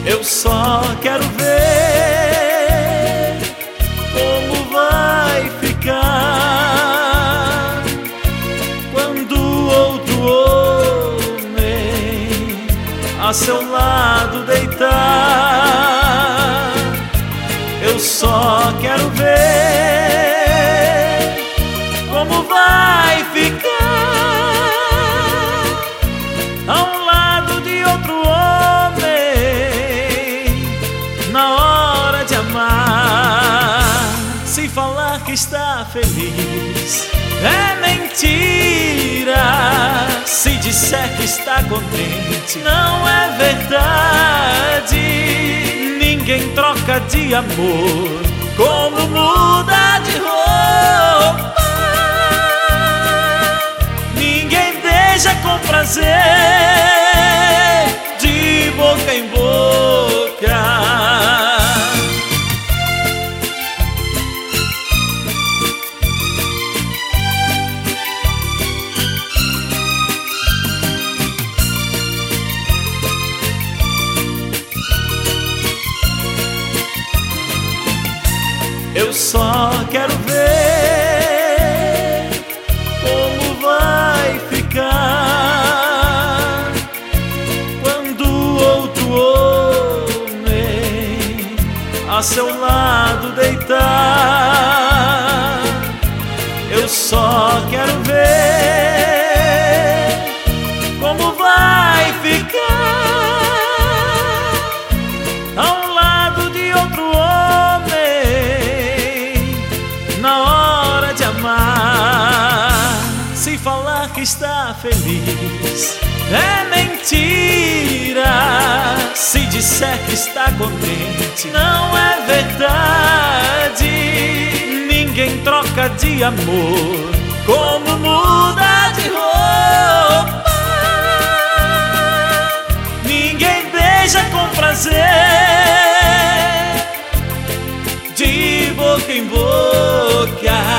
Eu só quero ver como vai ficar quando outro homem a seu lado deitar. Eu só quero ver como vai ficar ao lado de outro homem na hora de amar. Se falar que está feliz é mentira, se disser que está contente não é verdade. Ninguém troca de amor como muda de roupa. Ninguém beija com prazer de boca em boca. Eu só quero ver como vai ficar quando outro homem a seu lado deitar. Eu só quero ver como vai ficar ao lado de outro homem na hora de amar. Se falar que está feliz é mentira, se disser que está contente não é verdade. Ninguém troca de amor como muda de roupa. Ninguém beija com prazer de boca em boca.